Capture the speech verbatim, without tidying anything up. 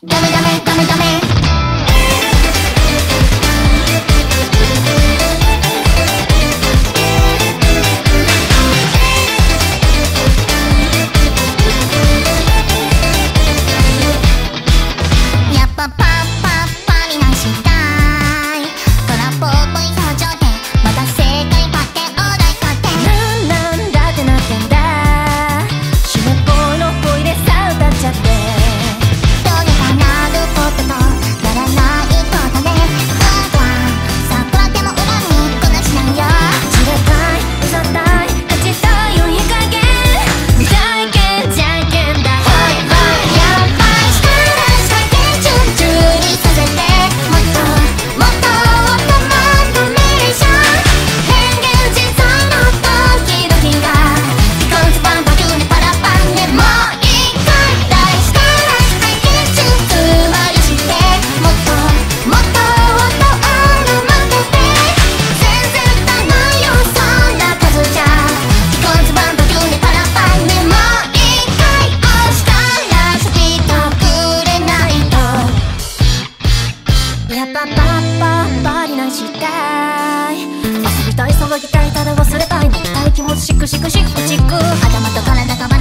ダメダメダメダメ。やっぱパッパッパになしたい。空っぽっぽい表情でまた正解パってお題買ってなんなんだってなってんだ。湿っぽいの声でさ歌っちゃって。 どうにかなることとならないことね。ふわふわ桜でも恨みこなしないよ。 散らたい、うざたい、勝ちたいよいい加減。じゃんけんじゃんけんだ。 はいはいやばいしたらしたけチュンチュンにさせて。もっともっともっともっとメレーション変幻自在の時々がピコンズバンバキューネパラパンでもう一回大したらしたけチュンつまりして。もっともっともっとある待ってて全然足らないよそんな数じゃ。ピコンズバンバキューネパラパンでもう一回押したら先とくれないと。 やっぱパッパッパになしたい。遊びたい騒ぎたいただ忘れたい飲みたい気持ちシクシクシクシク。 頭と体が